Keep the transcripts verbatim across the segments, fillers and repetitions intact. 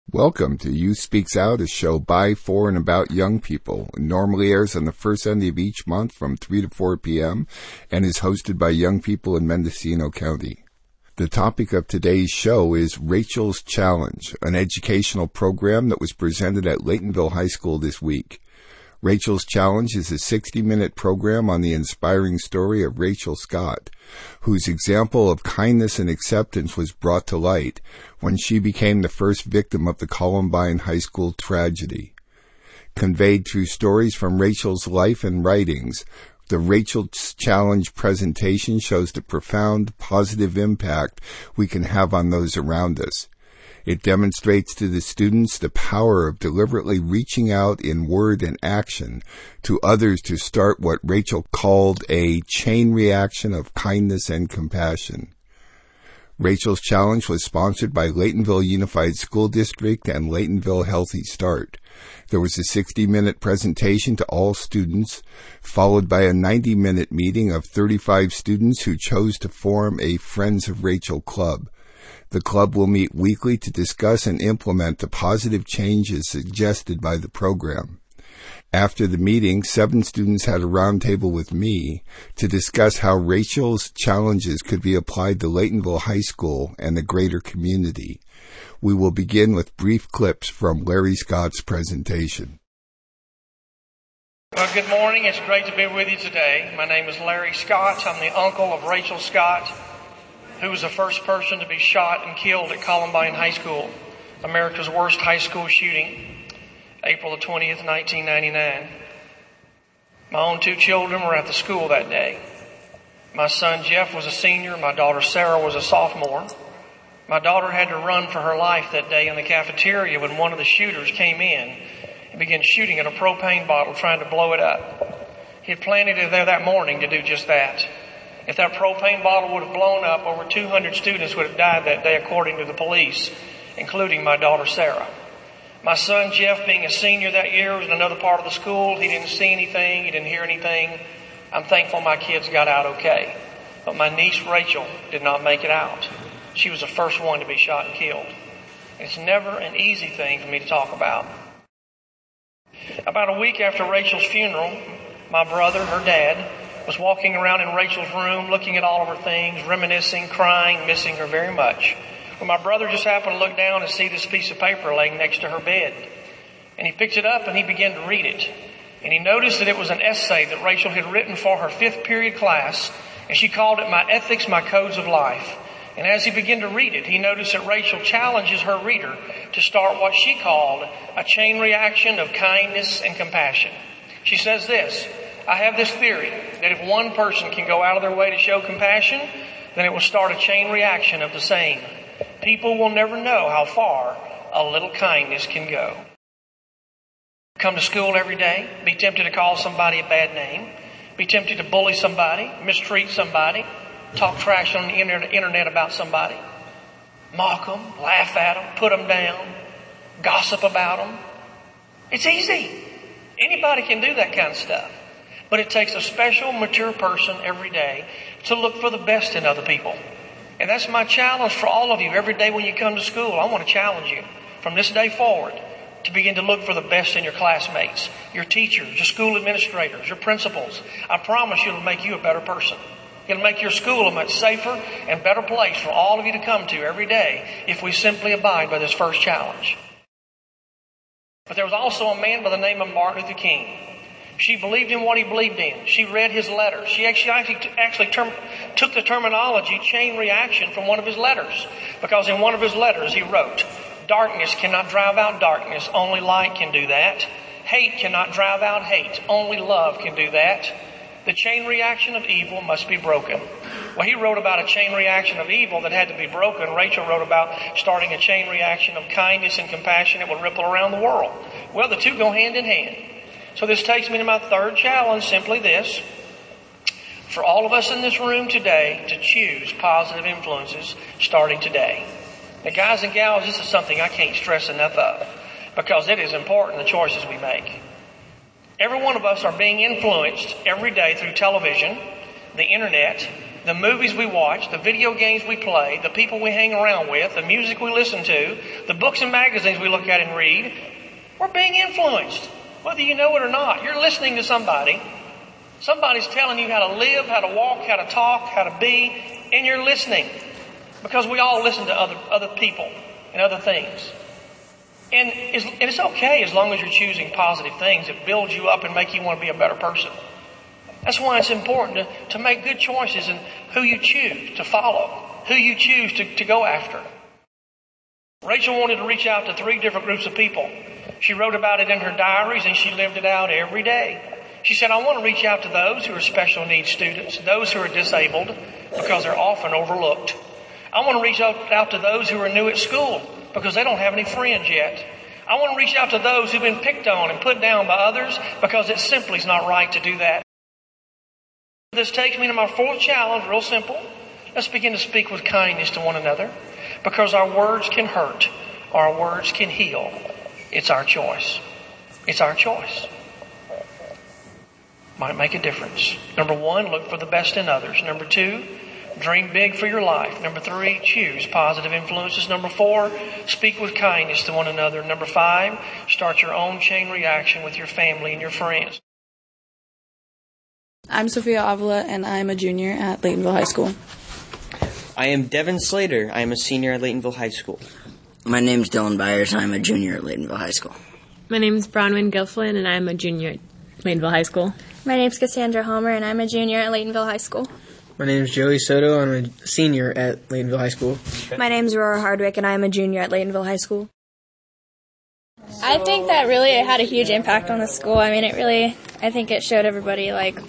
Welcome to Youth Speaks Out, a show by, for, and about young people. It normally airs on the first Sunday of each month from three to four p.m. and is hosted by young people in Mendocino County. The topic of today's show is Rachel's Challenge, an educational program that was presented at Laytonville High School this week. Rachel's Challenge is a sixty-minute program on the inspiring story of Rachel Scott, whose example of kindness and acceptance was brought to light when she became the first victim of the Columbine High School tragedy. Conveyed through stories from Rachel's life and writings, the Rachel's Challenge presentation shows the profound positive impact we can have on those around us. It demonstrates to the students the power of deliberately reaching out in word and action to others to start what Rachel called a chain reaction of kindness and compassion. Rachel's Challenge was sponsored by Laytonville Unified School District and Laytonville Healthy Start. There was a sixty-minute presentation to all students, followed by a ninety-minute meeting of thirty-five students who chose to form a Friends of Rachel Club. The club will meet weekly to discuss and implement the positive changes suggested by the program. After the meeting, seven students had a roundtable with me to discuss how Rachel's challenges could be applied to Laytonville High School and the greater community. We will begin with brief clips from Larry Scott's presentation. Well, good morning. It's great to be with you today. My name is Larry Scott. I'm the uncle of Rachel Scott, who was the first person to be shot and killed at Columbine High School, America's worst high school shooting, April the twentieth, nineteen ninety-nine. My own two children were at the school that day. My son Jeff was a senior. My daughter Sarah was a sophomore. My daughter had to run for her life that day in the cafeteria when one of the shooters came in and began shooting at a propane bottle, trying to blow it up. He had planned it there that morning to do just that. If that propane bottle would have blown up, over two hundred students would have died that day, according to the police, including my daughter Sarah. My son Jeff, being a senior that year, was in another part of the school. He didn't see anything. He didn't hear anything. I'm thankful my kids got out okay. But my niece Rachel did not make it out. She was the first one to be shot and killed. It's never an easy thing for me to talk about. About a week after Rachel's funeral, my brother, her dad, was walking around in Rachel's room, looking at all of her things, reminiscing, crying, missing her very much. When my brother just happened to look down and see this piece of paper laying next to her bed. And he picked it up and he began to read it. And he noticed that it was an essay that Rachel had written for her fifth period class, and she called it My Ethics, My Codes of Life. And as he began to read it, he noticed that Rachel challenges her reader to start what she called a chain reaction of kindness and compassion. She says this: I have this theory that if one person can go out of their way to show compassion, then it will start a chain reaction of the same. People will never know how far a little kindness can go. Come to school every day, be tempted to call somebody a bad name, be tempted to bully somebody, mistreat somebody, talk trash on the internet about somebody, mock them, laugh at them, put them down, gossip about them. It's easy. Anybody can do that kind of stuff. But it takes a special, mature person every day to look for the best in other people. And that's my challenge for all of you. Every day when you come to school, I want to challenge you from this day forward to begin to look for the best in your classmates, your teachers, your school administrators, your principals. I promise you it'll make you a better person. It'll make your school a much safer and better place for all of you to come to every day if we simply abide by this first challenge. But there was also a man by the name of Martin Luther King. She believed in what he believed in. She read his letters. She actually actually, actually term, took the terminology chain reaction from one of his letters. Because in one of his letters he wrote, darkness cannot drive out darkness. Only light can do that. Hate cannot drive out hate. Only love can do that. The chain reaction of evil must be broken. Well, he wrote about a chain reaction of evil that had to be broken. Rachel wrote about starting a chain reaction of kindness and compassion that would ripple around the world. Well, the two go hand in hand. So this takes me to my third challenge, simply this. For all of us in this room today to choose positive influences starting today. Now, guys and gals, this is something I can't stress enough of because it is important, the choices we make. Every one of us are being influenced every day through television, the internet, the movies we watch, the video games we play, the people we hang around with, the music we listen to, the books and magazines we look at and read, we're being influenced. Whether you know it or not, you're listening to somebody. Somebody's telling you how to live, how to walk, how to talk, how to be, and you're listening. Because we all listen to other other people and other things. And it's, and it's okay as long as you're choosing positive things that build you up and make you want to be a better person. That's why it's important to, to make good choices in who you choose to follow, who you choose to, to go after. Rachel wanted to reach out to three different groups of people. She wrote about it in her diaries and she lived it out every day. She said, I want to reach out to those who are special needs students, those who are disabled because they're often overlooked. I want to reach out, out to those who are new at school because they don't have any friends yet. I want to reach out to those who've been picked on and put down by others because it simply is not right to do that. This takes me to my fourth challenge, real simple. Let's begin to speak with kindness to one another because our words can hurt, our words can heal. It's our choice. It's our choice. Might make a difference. Number one, look for the best in others. Number two, dream big for your life. Number three, choose positive influences. Number four, speak with kindness to one another. Number five, start your own chain reaction with your family and your friends. I'm Sophia Avila, and I'm a junior at Laytonville High School. I am Devin Slater. I am a senior at Laytonville High School. My name's Dylan Byers. I'm a junior at Laytonville High School. My name's Bronwyn Gilflin, and I'm a junior at Laytonville High School. My name's Cassandra Homer, and I'm a junior at Laytonville High School. My name's Joey Soto. I'm a senior at Laytonville High School. My name's Aurora Hardwick, and I'm a junior at Laytonville High School. I think that really it had a huge impact on the school. I mean, it really, I think it showed everybody, like,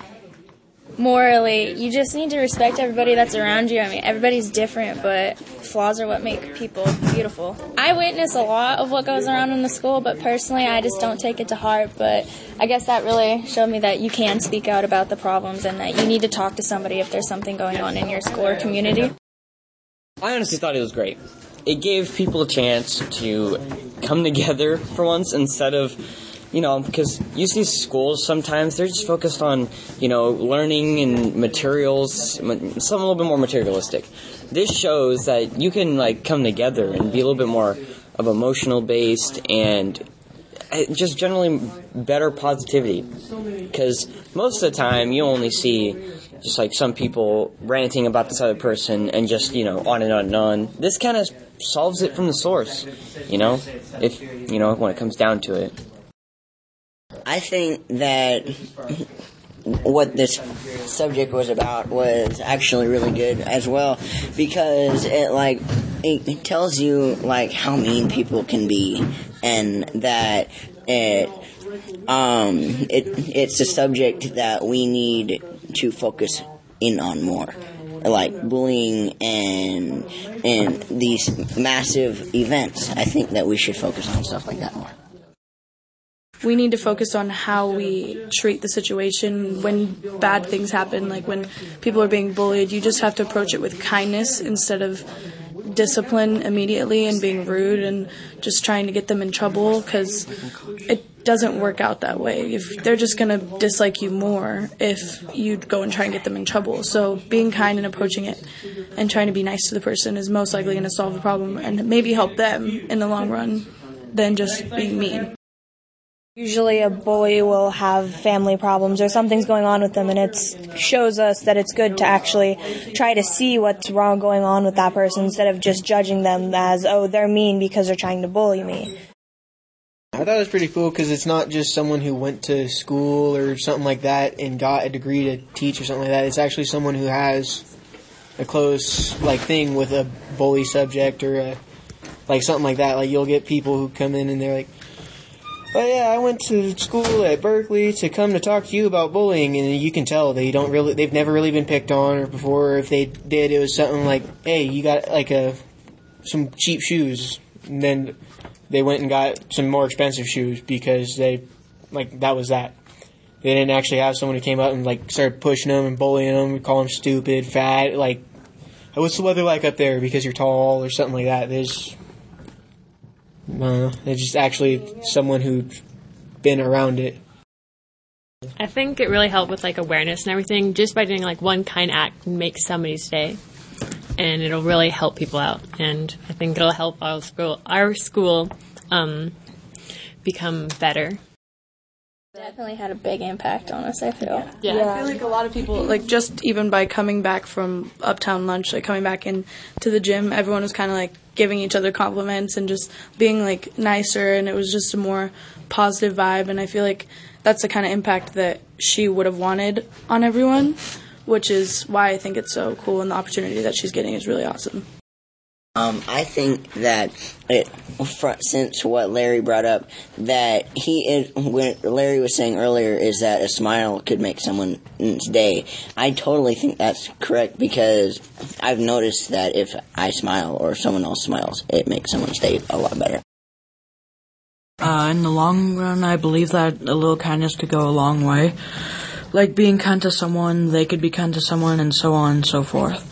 morally, you just need to respect everybody that's around you. I mean, everybody's different, but flaws are what make people beautiful. I witness a lot of what goes around in the school, but personally, I just don't take it to heart. But I guess that really showed me that you can speak out about the problems and that you need to talk to somebody if there's something going on in your school or community. I honestly thought it was great. It gave people a chance to come together for once instead of, you know, because you see schools sometimes, they're just focused on, you know, learning and materials, something a little bit more materialistic. This shows that you can, like, come together and be a little bit more of emotional based and just generally better positivity. Because most of the time you only see just, like, some people ranting about this other person and just, you know, on and on and on. This kind of solves it from the source, you know, if, you know, when it comes down to it. I think that what this subject was about was actually really good as well because it like it, it tells you like how mean people can be and that it um it it's a subject that we need to focus in on more, like bullying and and these massive events. I think that we should focus on stuff like that more. We need to focus on how we treat the situation when bad things happen, like when people are being bullied. You just have to approach it with kindness instead of discipline immediately and being rude and just trying to get them in trouble, because it doesn't work out that way. If they're just going to dislike you more if you go and try and get them in trouble. So being kind and approaching it and trying to be nice to the person is most likely going to solve the problem and maybe help them in the long run than just being mean. Usually a bully will have family problems or something's going on with them, and it shows us that it's good to actually try to see what's wrong going on with that person instead of just judging them as, oh, they're mean because they're trying to bully me. I thought it was pretty cool because it's not just someone who went to school or something like that and got a degree to teach or something like that. It's actually someone who has a close like thing with a bully subject or a, like something like that. Like you'll get people who come in and they're like, oh yeah, I went to school at Berkeley to come to talk to you about bullying, and you can tell they don't really, they've never really been picked on, or before, or if they did, it was something like, hey, you got like a some cheap shoes, and then they went and got some more expensive shoes because they, like, that was that. They didn't actually have someone who came up and like started pushing them and bullying them, and call them stupid, fat, like, what's the weather like up there because you're tall or something like that. There's Uh, it's just actually someone who's been around it. I think it really helped with like awareness and everything. Just by doing like one kind act can make somebody's day, and it'll really help people out. And I think it'll help our school, our school, um, become better. Definitely had a big impact on us, I feel. Yeah. yeah, I feel like a lot of people, like just even by coming back from Uptown Lunch, like coming back in to the gym, everyone was kind of like giving each other compliments and just being like nicer, and it was just a more positive vibe. And I feel like that's the kind of impact that she would have wanted on everyone, which is why I think it's so cool, and the opportunity that she's getting is really awesome. Um, I think that it, since what Larry brought up, that he is, when Larry was saying earlier, is that a smile could make someone's day. I totally think that's correct, because I've noticed that if I smile or someone else smiles, it makes someone's day a lot better. Uh, in the long run, I believe that a little kindness could go a long way. Like being kind to someone, they could be kind to someone, and so on and so forth.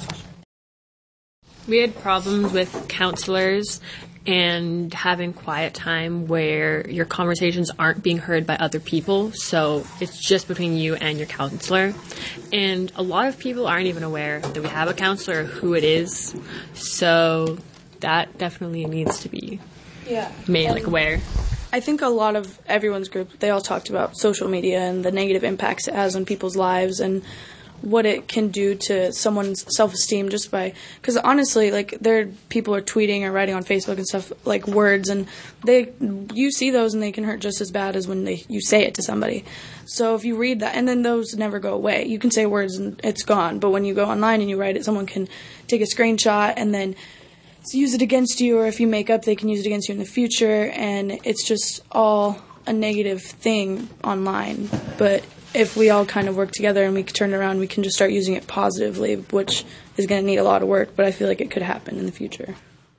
We had problems with counselors and having quiet time where your conversations aren't being heard by other people, so it's just between you and your counselor. And a lot of people aren't even aware that we have a counselor or who it is, so that definitely needs to be yeah. made like aware. I think a lot of everyone's group, they all talked about social media and the negative impacts it has on people's lives and what it can do to someone's self-esteem just by, because honestly, like, there people are tweeting or writing on Facebook and stuff, like words, and they, you see those and they can hurt just as bad as when they you say it to somebody. So if you read that, and then those never go away. You can say words and it's gone, but when you go online and you write it, someone can take a screenshot and then use it against you, or if you make up, they can use it against you in the future, and it's just all a negative thing online. But if we all kind of work together and we can turn it around, we can just start using it positively, which is going to need a lot of work, but I feel like it could happen in the future.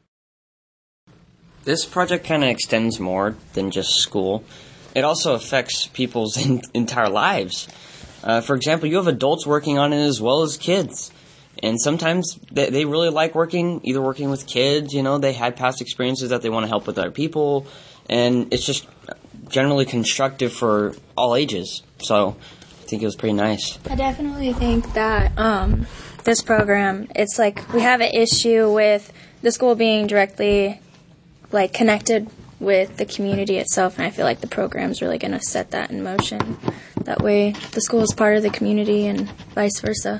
This project kind of extends more than just school. It also affects people's in- entire lives. Uh, for example, you have adults working on it as well as kids. And sometimes they, they really like working, either working with kids, you know, they had past experiences that they want to help with other people. And it's just generally constructive for all ages. So I think it was pretty nice. I definitely think that um, this program, it's like we have an issue with the school being directly like connected with the community itself, and I feel like the program is really going to set that in motion. That way the school is part of the community and vice versa.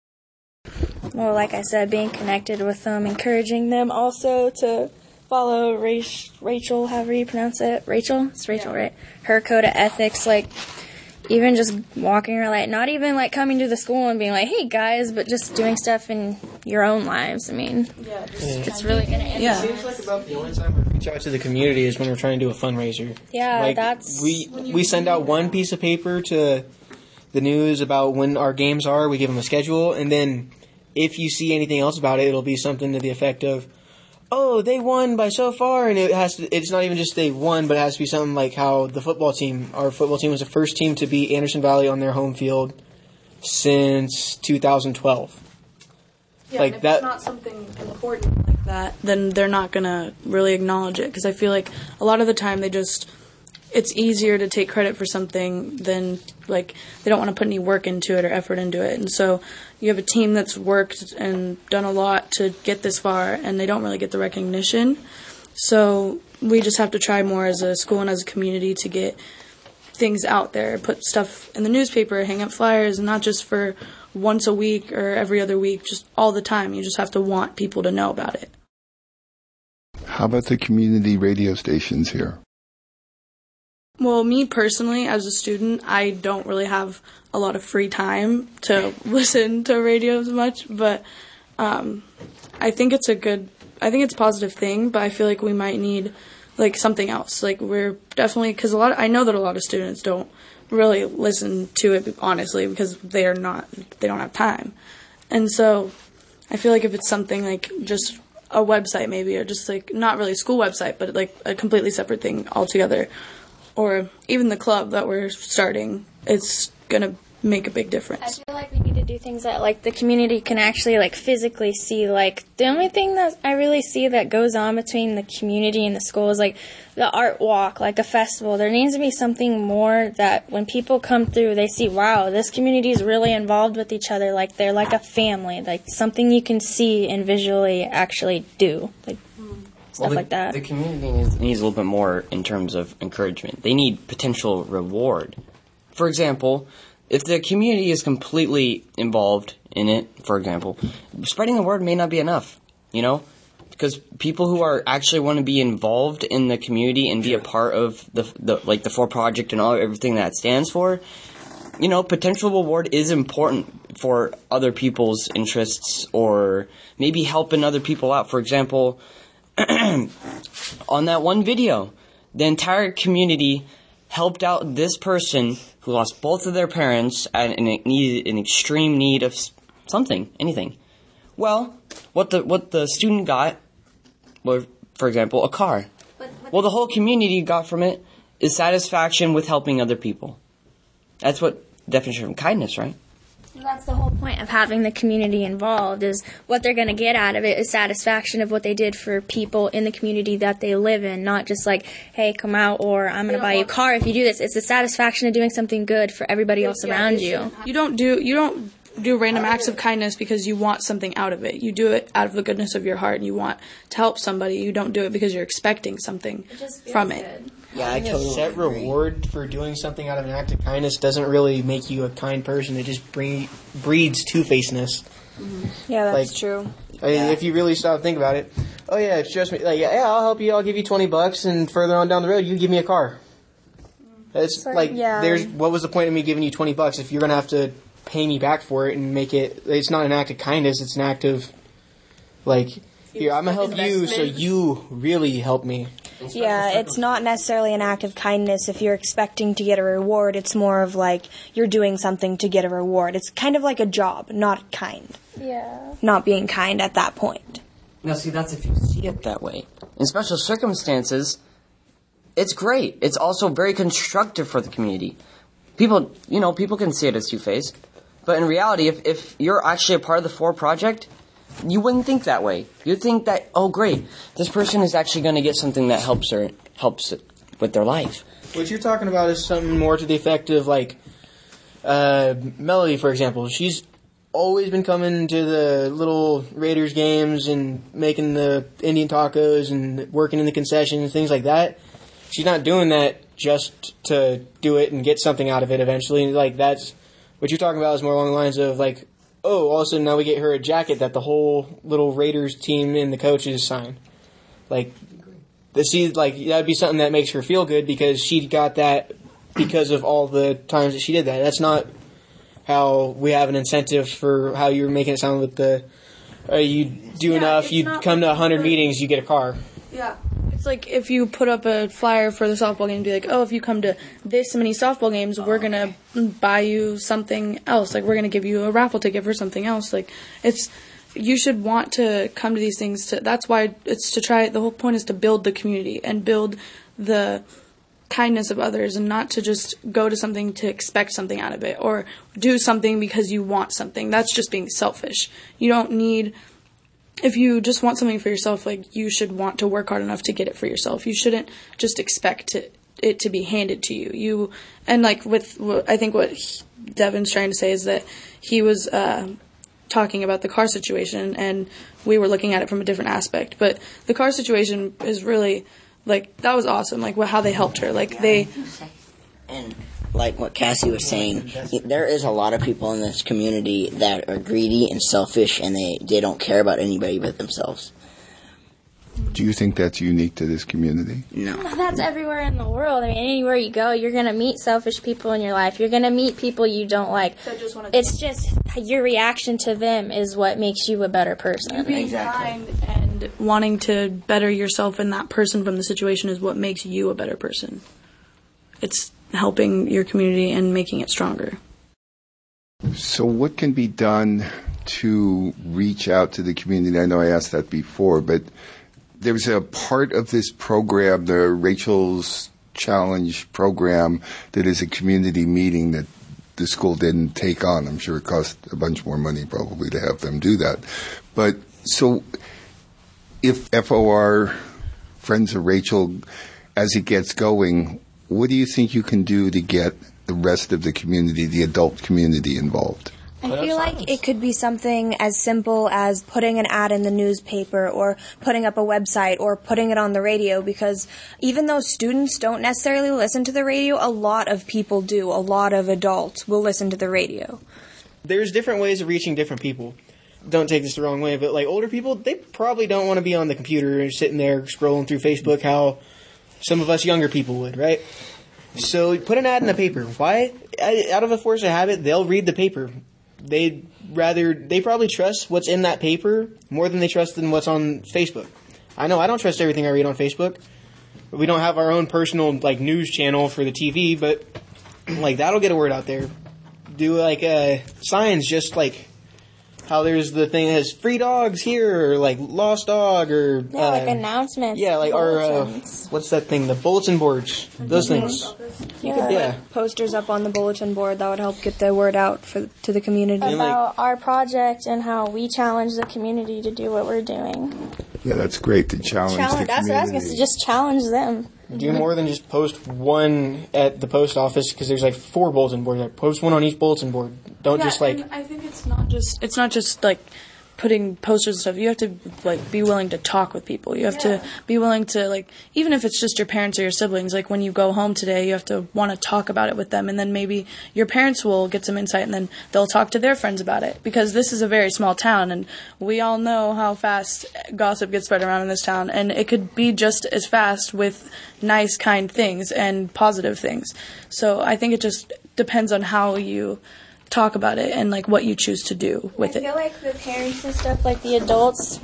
Well, like I said, being connected with them, encouraging them also to follow Rachel, however you pronounce it. Rachel? It's Rachel, yeah. Right? Her code of ethics, like, even just walking around, like, not even, like, coming to the school and being like, hey, guys, but just doing stuff in your own lives. I mean, yeah, just yeah. it's really going to end. Yeah. It seems like about the only time we reach out to the community is when we're trying to do a fundraiser. Yeah, like, that's... We, we send out one piece of paper to the news about when our games are. We give them a schedule, and then if you see anything else about it, it'll be something to the effect of, oh, they won by so far, and it has to, it's not even just they won, but it has to be something like how the football team, our football team was the first team to beat Anderson Valley on their home field since two thousand twelve. Yeah, like and if that, it's not something important like that, then they're not going to really acknowledge it, because I feel like a lot of the time they just, it's easier to take credit for something than, like, they don't want to put any work into it or effort into it. And so you have a team that's worked and done a lot to get this far, and they don't really get the recognition. So we just have to try more as a school and as a community to get things out there, put stuff in the newspaper, hang up flyers, and not just for once a week or every other week, just all the time. You just have to want people to know about it. How about the community radio stations here? Well, me personally, as a student, I don't really have a lot of free time to listen to radio as much, but um, I think it's a good, I think it's a positive thing, but I feel like we might need, like, something else. Like, we're definitely, because a lot, of, I know that a lot of students don't really listen to it, honestly, because they are not, they don't have time. And so I feel like if it's something like just a website maybe, or just, like, not really a school website, but, like, a completely separate thing altogether, or even the club that we're starting, it's going to make a big difference. I feel like we need to to do things that like the community can actually like physically see. Like the only thing that I really see that goes on between the community and the school is like the art walk, like a festival. There needs to be something more that when people come through, they see, wow, this community is really involved with each other. Like they're like a family, like something you can see and visually actually do, like stuff well, the, like that. The community needs, needs a little bit more in terms of encouragement. They need potential reward. For example, if the community is completely involved in it, for example, spreading the word may not be enough, you know? Because people who are actually want to be involved in the community and be a part of the, the like the For Project and all everything that stands for, you know, potential reward is important for other people's interests or maybe helping other people out. For example, on that one video, the entire community helped out this person who lost both of their parents and needed an extreme need of something, anything. Well, what the what the student got was, for example, a car. Well, the whole community got from it is satisfaction with helping other people. That's what definition of kindness, right? That's the whole point of having the community involved, is what they're going to get out of it is satisfaction of what they did for people in the community that they live in, not just like, hey, come out, or I'm going to buy you a car if you do this. It's the satisfaction of doing something good for everybody else around you. You don't do you don't do random acts of kindness because you want something out of it. You do it out of the goodness of your heart and you want to help somebody. You don't do it because you're expecting something from it. Good. Yeah, I totally set agree. reward for doing something out of an act of kindness doesn't really make you a kind person. It just bring, breeds two-facedness. Mm-hmm. Yeah, that's like, true. I mean, if you really stop and think about it, oh yeah, it's just me. Like, yeah, I'll help you. I'll give you twenty bucks, and further on down the road, you give me a car. It's like, like, yeah. there's what was the point of me giving you twenty bucks if you're gonna have to pay me back for it and make it? It's not an act of kindness. It's an act of like, here, I'm gonna help you, so you really help me. Yeah, it's not necessarily an act of kindness if you're expecting to get a reward. It's more of like you're doing something to get a reward. It's kind of like a job, not kind. Yeah. Not being kind at that point. Now, see, that's if you see it that way. In special circumstances, it's great. It's also very constructive for the community. People, you know, people can see it as two-faced. But in reality, if, if you're actually a part of the For Project, you wouldn't think that way. You'd think that, oh, great, this person is actually going to get something that helps her, helps with their life. What you're talking about is something more to the effect of, like, uh, Melody, for example. She's always been coming to the little Raiders games and making the Indian tacos and working in the concessions, things like that. She's not doing that just to do it and get something out of it eventually. Like, that's what you're talking about is more along the lines of, like, oh, all of a sudden now we get her a jacket that the whole little Raiders team and the coaches sign. Like, the see, like that'd be something that makes her feel good because she got that because of all the times that she did that. That's not how we have an incentive for how you're making it sound with the, uh, you do Yeah, enough, it's you not come to one hundred like- meetings, you get a car. Yeah. It's like if you put up a flyer for the softball game and be like, oh, if you come to this many softball games, we're going to buy you something else. Like, we're going to give you a raffle ticket for something else. Like, it's, you should want to come to these things. To, that's why it's to try, the whole point is to build the community and build the kindness of others and not to just go to something to expect something out of it or do something because you want something. That's just being selfish. You don't need... If you just want something for yourself, like, you should want to work hard enough to get it for yourself. You shouldn't just expect to, it to be handed to you. You and like with, I think what he, Devin's trying to say is that he was uh, talking about the car situation, and we were looking at it from a different aspect. But the car situation is really, like, that was awesome. Like, how they helped her. Like, they... And like what Cassie was saying, there is a lot of people in this community that are greedy and selfish, and they, they don't care about anybody but themselves. Do you think that's unique to this community? No. That's everywhere in the world. I mean, anywhere you go, you're going to meet selfish people in your life. You're going to meet people you don't like. It's just your reaction to them is what makes you a better person. You being kind and wanting to better yourself and that person from the situation is what makes you a better person. It's helping your community and making it stronger. So what can be done to reach out to the community? I know I asked that before, but there's a part of this program, the Rachel's Challenge program, that is a community meeting that the school didn't take on. I'm sure it cost a bunch more money probably to have them do that. But so if F O R, Friends of Rachel, as it gets going, what do you think you can do to get the rest of the community, the adult community, involved? I feel like it could be something as simple as putting an ad in the newspaper or putting up a website or putting it on the radio, because even though students don't necessarily listen to the radio, a lot of people do. A lot of adults will listen to the radio. There's different ways of reaching different people. Don't take this the wrong way, but like older people, they probably don't want to be on the computer and sitting there scrolling through Facebook how some of us younger people would, right? So put an ad in the paper. Why? Out of a force of habit, they'll read the paper. They'd rather, they probably trust what's in that paper more than they trust in what's on Facebook. I know I don't trust everything I read on Facebook. We don't have our own personal like news channel for the T V, but like that'll get a word out there. Do like uh, signs, just like how there's the thing that has free dogs here, or like lost dog, or yeah, uh, like announcements. Yeah, like our uh, what's that thing? The bulletin boards. Those Mm-hmm. things. You could put Yeah. posters up on the bulletin board that would help get the word out for to the community. About our project and how we challenge the community to do what we're doing. Yeah, that's great to challenge, Challenge, the that's what I was going to say, community. just challenge them. Do more than just post one at the post office, because there's like four bulletin boards. Like, post one on each bulletin board. Don't Yeah, just like. and I think it's not just it's not just like putting posters and stuff. You have to like be willing to talk with people. You have to be willing to like, even if it's just your parents or your siblings, like when you go home today, you have to want to talk about it with them, and then maybe your parents will get some insight, and then they'll talk to their friends about it, because this is a very small town, and we all know how fast gossip gets spread around in this town, and it could be just as fast with nice, kind things and positive things. So I think it just depends on how you talk about it and like what you choose to do with I it. feel like the parents and stuff, like the adults,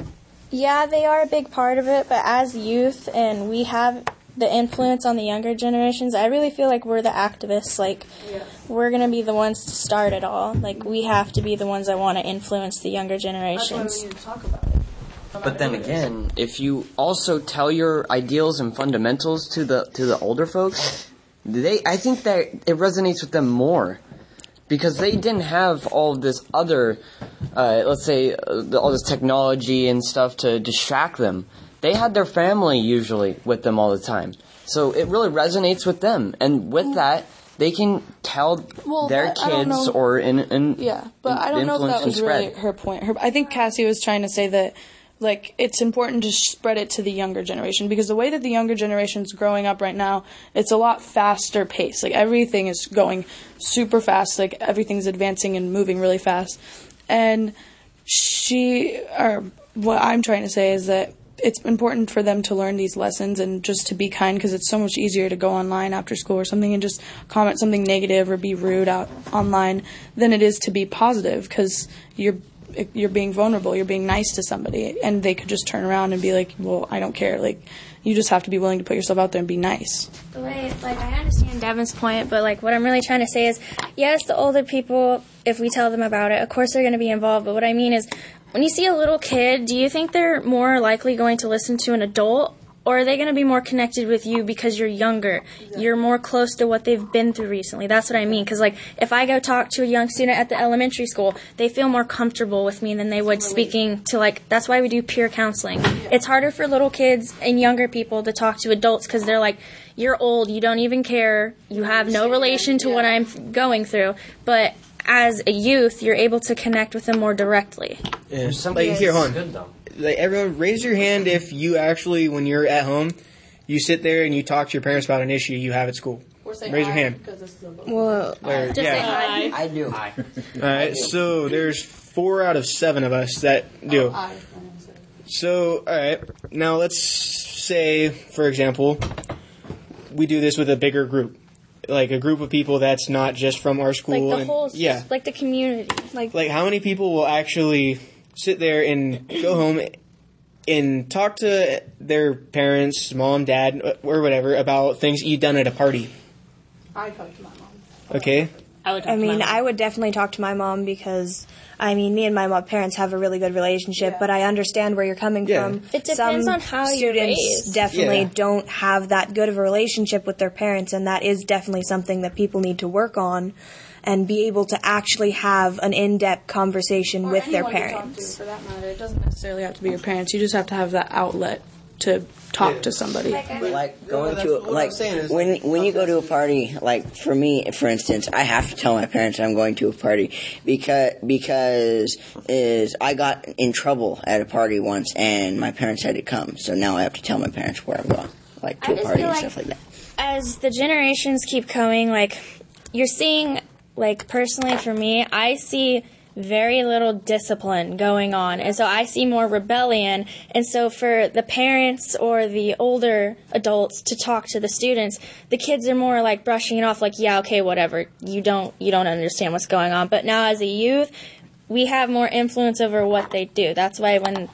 yeah, they are a big part of it, but as youth and we have the influence on the younger generations, I really feel like we're the activists. Like, yeah. we're going to be the ones to start it all. Like, we have to be the ones that want to influence the younger generations. That's why we need to talk about it. But then again, if you also tell your ideals and fundamentals to the to the older folks, they I think that it resonates with them more. Because they didn't have all of this other, uh, let's say, uh, all this technology and stuff to distract them. They had their family usually with them all the time. So it really resonates with them. And with that, they can tell well, their I don't kids know. or in, in Yeah, but I don't know if influence that was and really spread. her point. Her, I think Cassie was trying to say that, like, it's important to spread it to the younger generation, because the way that the younger generation's growing up right now, it's a lot faster pace. Like, everything is going super fast. Like, everything's advancing and moving really fast. And she, or what I'm trying to say is that it's important for them to learn these lessons and just to be kind, because it's so much easier to go online after school or something and just comment something negative or be rude out online than it is to be positive, because you're you're being vulnerable, you're being nice to somebody, and they could just turn around and be like, well, I don't care. Like, you just have to be willing to put yourself out there and be nice. The way, like, I understand Devin's point, but, like, what I'm really trying to say is, yes, the older people, if we tell them about it, of course they're going to be involved, but what I mean is, when you see a little kid, do you think they're more likely going to listen to an adult, or are they going to be more connected with you because you're younger? You're more close to what they've been through recently. That's what I mean. Because, like, if I go talk to a young student at the elementary school, they feel more comfortable with me than they would speaking to, like, that's why we do peer counseling. It's harder for little kids and younger people to talk to adults because they're like, you're old, you don't even care, you have no relation to what I'm going through. But as a youth, you're able to connect with them more directly. Yeah. Like, here, hold on. Like, everyone, raise your hand if you actually, when you're at home, you sit there and you talk to your parents about an issue you have at school. Raise your hand. Well, or, Just yeah. say hi. I do. All right, so there's four out of seven of us that do. So, all right, now let's say, for example, we do this with a bigger group. Like a group of people that's not just from our school. Like the and, whole, yeah. like the community. like, Like, how many people will actually sit there and go home and talk to their parents, mom, dad, or whatever, about things you've done at a party? I talk to my mom. Okay? I would talk I to mean, my mom. I would definitely talk to my mom because, I mean, me and my mom parents have a really good relationship, Yeah. but I understand where you're coming Yeah. from. It depends Some on how you're students raised. definitely Yeah. don't have that good of a relationship with their parents, and that is definitely something that people need to work on. and be able to actually have an in-depth conversation Or with their anyone to talk parents. to, for that matter. It doesn't necessarily have to be your parents. You just have to have that outlet to talk Yeah. to somebody. Like going that's to what like I'm saying is- when when you go to a party, like for me, for instance, I have to tell my parents I'm going to a party because because is I got in trouble at a party once and my parents had to come, so now I have to tell my parents where I'm going, like to I a just party feel and like- stuff like that. As the generations keep coming, like, you're seeing, like, personally for me, I see very little discipline going on. And so I see more rebellion. And so for the parents or the older adults to talk to the students, the kids are more like brushing it off like, yeah, okay, whatever. You don't, you don't understand what's going on. But now as a youth, we have more influence over what they do. That's why when,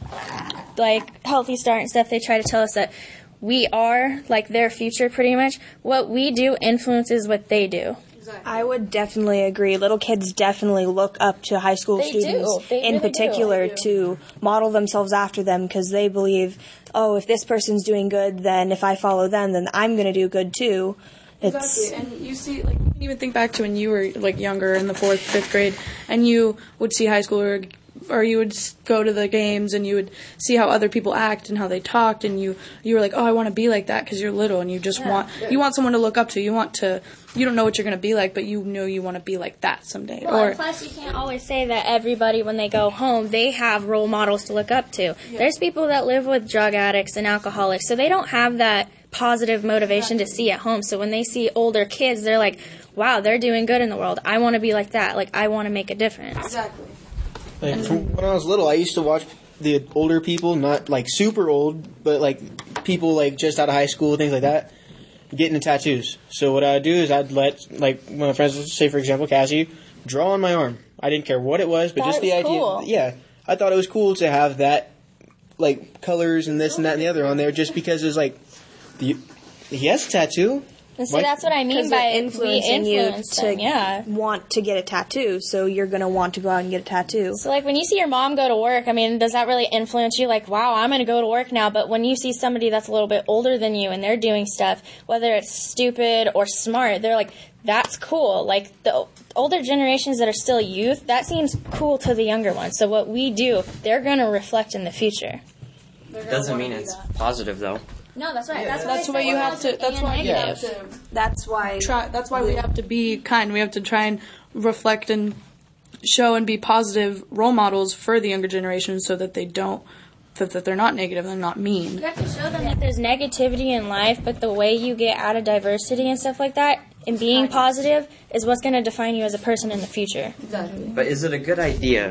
like, Healthy Start and stuff, they try to tell us that we are, like, their future pretty much. What we do influences what they do. I would definitely agree. Little kids definitely look up to high school They do. students They in really particular do. to model themselves after them because they believe, oh, if this person's doing good, then if I follow them, then I'm going to do good too. It's Exactly, and you see, like, you can even think back to when you were, like, younger in the fourth, fifth grade, and you would see high school, or, or you would s- go to the games, and you would see how other people act and how they talked, and you, you were like, oh, I want to be like that, because you're little, and you just want, you want someone to look up to, you want to, you don't know what you're going to be like, but you know you want to be like that someday. Well, or and plus, you can't always say that everybody, when they go home, they have role models to look up to. There's people that live with drug addicts and alcoholics, so they don't have that positive motivation to see at home. So when they see older kids, they're like, wow, they're doing good in the world. I want to be like that. Like, I want to make a difference. Exactly. Like from when I was little, I used to watch the older people, not like super old, but like people like just out of high school, things like that, getting the tattoos. So what I'd do is I'd let like one of my friends, let's say for example Cassie, draw on my arm. I didn't care what it was, but Thought just it the was idea. cool. Yeah, I thought it was cool to have that, like colors and this and that and the other on there, just because it's like, the, he has a tattoo. And see, Why- that's what I mean because by they're influencing we you influence to them, yeah. want to get a tattoo, so you're going to want to go out and get a tattoo. So, like, when you see your mom go to work, I mean, does that really influence you? Like, wow, I'm going to go to work now. But when you see somebody that's a little bit older than you and they're doing stuff, whether it's stupid or smart, they're like, that's cool. Like, the older generations that are still youth, that seems cool to the younger ones. So what we do, they're going to reflect in the future. Doesn't mean it's positive though. No, that's right. That's, That's why you have to. That's why you have to. That's why Try. That's why we have to be kind. We have to try and reflect and show and be positive role models for the younger generation, so that they don't, that, that they're not negative, they're not mean. You have to show them that there's negativity in life, but the way you get out of diversity and stuff like that, and being positive, is what's going to define you as a person in the future. But is it a good idea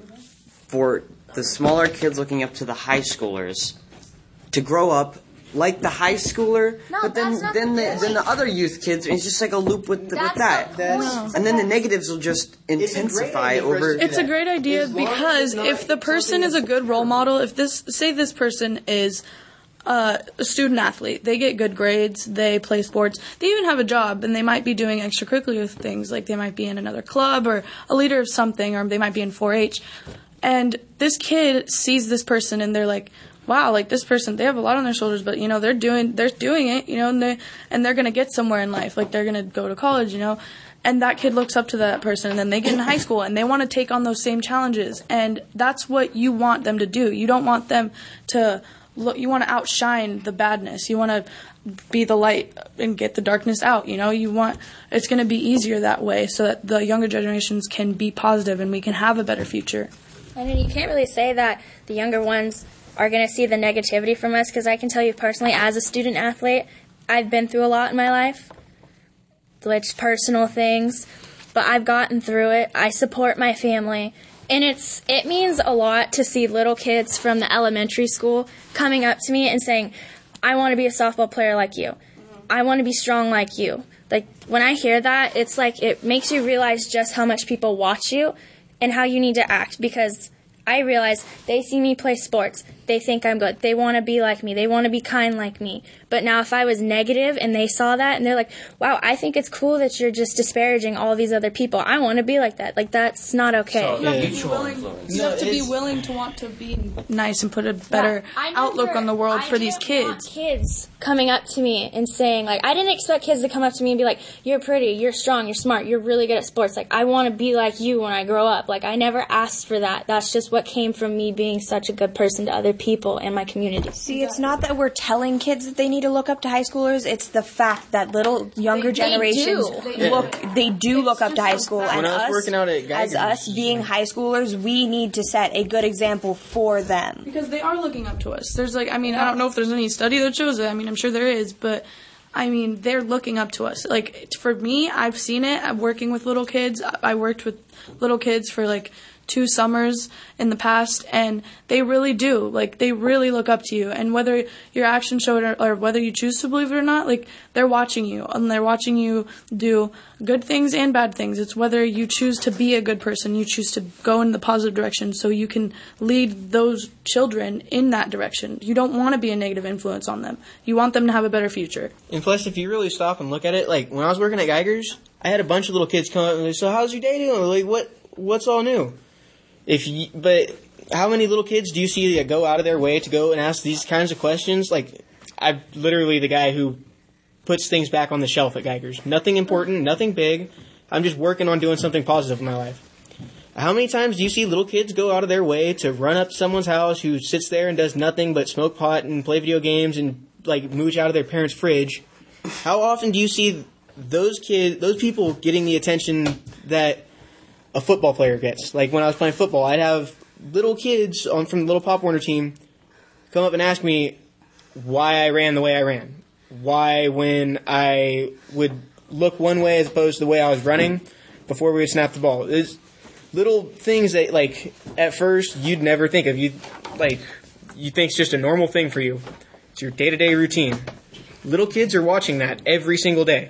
for the smaller kids looking up to the high schoolers to grow up like the high schooler, No, but then that's not then the the, point. then the other youth kids, it's just like a loop with, the, with That's that. the That's- point. And then the negatives will just a great intensify idea for us over. to do It's a great idea As long as because it's not if the person something is a good role model, if this, say this person is uh, a student athlete, they get good grades, they play sports, they even have a job, and they might be doing extracurricular things, like they might be in another club or a leader of something, or they might be in four H. And this kid sees this person and they're like, wow, like this person, they have a lot on their shoulders, but you know, they're doing, they're doing it, you know, and they, and they're gonna get somewhere in life, like they're gonna go to college, you know, and that kid looks up to that person, and then they get in high school and they want to take on those same challenges, and that's what you want them to do. You don't want them to look, you want to outshine the badness. You want to be the light and get the darkness out, you know, you want, it's gonna be easier that way, so that the younger generations can be positive and we can have a better future. I mean, you can't really say that the younger ones are going to see the negativity from us, because I can tell you personally, as a student athlete, I've been through a lot in my life, like personal things, but I've gotten through it. I support my family, and it's it means a lot to see little kids from the elementary school coming up to me and saying, I want to be a softball player like you. I want to be strong like you. Like, when I hear that, it's like it makes you realize just how much people watch you and how you need to act, because I realize they see me play sports. they think I'm good. They want to be like me. They want to be kind like me. But now if I was negative and they saw that and they're like, wow, I think it's cool that you're just disparaging all these other people. I want to be like that. Like, that's not okay. So, you have to, be willing, you have to be willing to want to be nice and put a better yeah, outlook on the world I for these kids. Kids coming up to me and saying, like, I didn't expect kids to come up to me and be like, you're pretty, you're strong, you're smart, you're really good at sports. Like, I want to be like you when I grow up. Like, I never asked for that. That's just what came from me being such a good person to other people in my community. See, it's not that we're telling kids that they need to look up to high schoolers. It's the fact that little younger they, generations they do. look they do it's look up to high school, and when I was us, working out at as us being high schoolers, we need to set a good example for them. Because they are looking up to us. There's like, I mean, I don't know if there's any study that shows it. I mean, I'm sure there is, but I mean, they're looking up to us. Like, for me, I've seen it. I'm working with little kids. I worked with little kids for like two summers in the past, and they really do. Like, they really look up to you. And whether your actions show it or, or whether you choose to believe it or not, like, they're watching you. And they're watching you do good things and bad things. It's whether you choose to be a good person, you choose to go in the positive direction so you can lead those children in that direction. You don't want to be a negative influence on them. You want them to have a better future. And plus, if you really stop and look at it, like, when I was working at Geiger's, I had a bunch of little kids come up and say, so how's your day doing? Like, what, what's all new? If you, but how many little kids do you see that go out of their way to go and ask these kinds of questions? Like, I'm literally the guy who puts things back on the shelf at Geiger's. Nothing important, nothing big. I'm just working on doing something positive in my life. How many times do you see little kids go out of their way to run up to someone's house who sits there and does nothing but smoke pot and play video games and, like, mooch out of their parents' fridge? How often do you see those kids, those people getting the attention that a football player gets? Like, when I was playing football, I'd have little kids on from the little Pop Warner team come up and ask me why I ran the way I ran. Why, when I would look one way as opposed to the way I was running before we would snap the ball. There's little things that, like, at first you'd never think of. You like, you think it's just a normal thing for you. It's your day-to-day routine. Little kids are watching that every single day.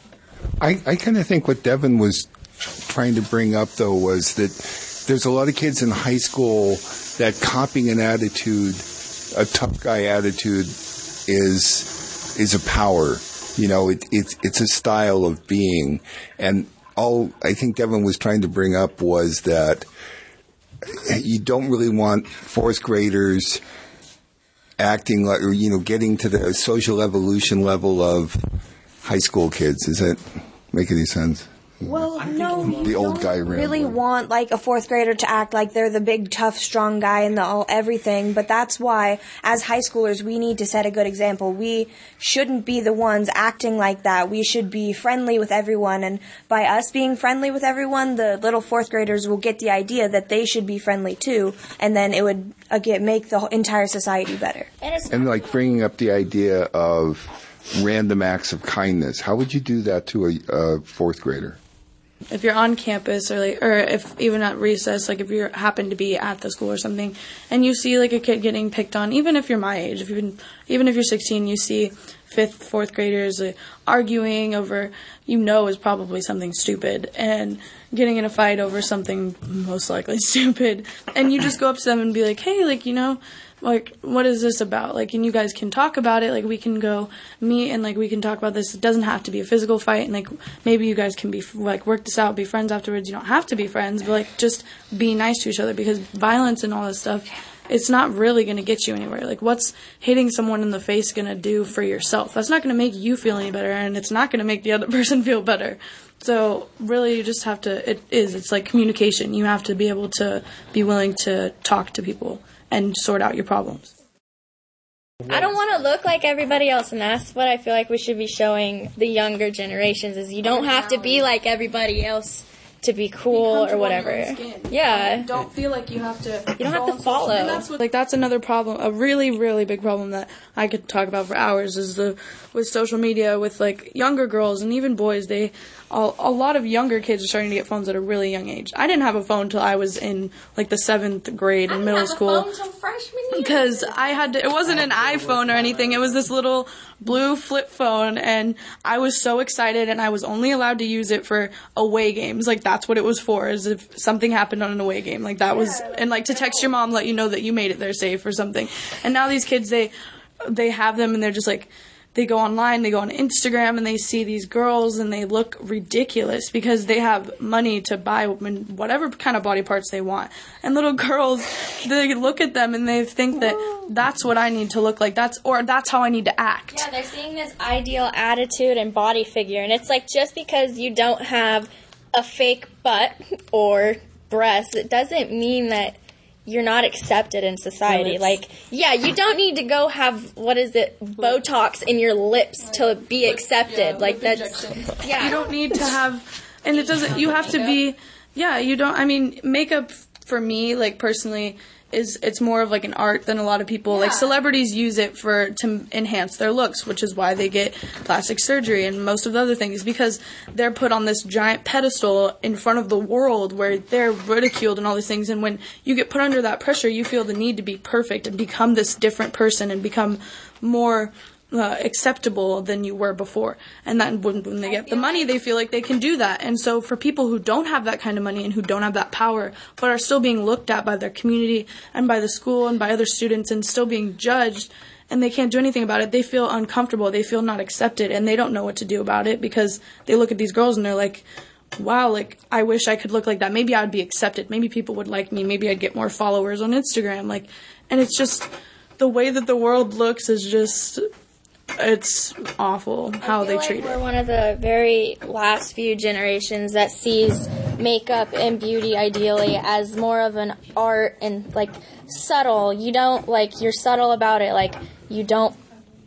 I, I kind of think what Devin was trying to bring up, though, was that there's a lot of kids in high school that copying an attitude, a tough guy attitude, is is a power. You know, it, it's it's a style of being. And all I think Devin was trying to bring up was that you don't really want fourth graders acting like, or, you know, getting to the social evolution level of high school kids. Does that make any sense? Well, no, the you old don't guy really rambling. want, like, a fourth grader to act like they're the big, tough, strong guy and the all everything, but that's why, as high schoolers, we need to set a good example. We shouldn't be the ones acting like that. We should be friendly with everyone, and by us being friendly with everyone, the little fourth graders will get the idea that they should be friendly too, and then it would again make the entire society better. And, like, bringing up the idea of random acts of kindness. How would you do that to a, a fourth grader? If you're on campus, or like, or if even at recess, like if you happen to be at the school or something, and you see like a kid getting picked on, even if you're my age, if you've been, even if you're sixteen, you see fifth, fourth graders uh, arguing over, you know, is probably something stupid, and getting in a fight over something most likely stupid, and you just go up to them and be like, hey, like, you know, like, what is this about? Like, and you guys can talk about it. Like, we can go meet and, like, we can talk about this. It doesn't have to be a physical fight. And, like, maybe you guys can be, like, work this out, be friends afterwards. You don't have to be friends, but, like, just be nice to each other, because violence and all this stuff, it's not really going to get you anywhere. Like, what's hitting someone in the face going to do for yourself? That's not going to make you feel any better, and it's not going to make the other person feel better. So, really, you just have to, it is, it's like communication. You have to be able to be willing to talk to people and sort out your problems. I don't want to look like everybody else, and that's what I feel like we should be showing the younger generations, is you don't have to be like everybody else to be cool or whatever. Yeah. Don't feel like you have to. You don't have to follow. And that's what, like, that's another problem, a really, really big problem that I could talk about for hours, is the with social media, with like younger girls and even boys. They, a, a lot of younger kids are starting to get phones at a really young age. I didn't have a phone till I was in like the seventh grade in middle school. I didn't have a phone till freshman year. Because I had to, it wasn't an iPhone or anything. It was this little blue flip phone, and I was so excited, and I was only allowed to use it for away games. Like, that's what it was for, is if something happened on an away game. Like, that was, and like to text your mom, let you know that you made it there safe or something. And now these kids, they they have them, and they're just like, they go online, they go on Instagram, and they see these girls, and they look ridiculous because they have money to buy whatever kind of body parts they want. And little girls, they look at them, and they think that that's what I need to look like. That's or that's how I need to act. Yeah, they're seeing this ideal attitude and body figure, and it's like, just because you don't have a fake butt or breasts, it doesn't mean that you're not accepted in society. Like, yeah, you don't need to go have, what is it, Botox in your lips to be accepted. Like, that's, yeah. You don't need to have, and it doesn't, you have to be, yeah, you don't, I mean, makeup for me, like, personally, is, it's more of like an art than a lot of people. Yeah. Like, celebrities use it for, to enhance their looks, which is why they get plastic surgery and most of the other things, because they're put on this giant pedestal in front of the world where they're ridiculed and all these things. And when you get put under that pressure, you feel the need to be perfect and become this different person and become more Uh, acceptable than you were before. And then when, when they get the money, they feel like they can do that. And so for people who don't have that kind of money and who don't have that power, but are still being looked at by their community and by the school and by other students and still being judged, and they can't do anything about it, they feel uncomfortable, they feel not accepted, and they don't know what to do about it because they look at these girls and they're like, wow, like, I wish I could look like that. Maybe I'd be accepted. Maybe people would like me. Maybe I'd get more followers on Instagram. Like, and it's just, the way that the world looks is just, it's awful how they like treat we're it. We're one of the very last few generations that sees makeup and beauty ideally as more of an art and like subtle. You don't like you're subtle about it. Like you don't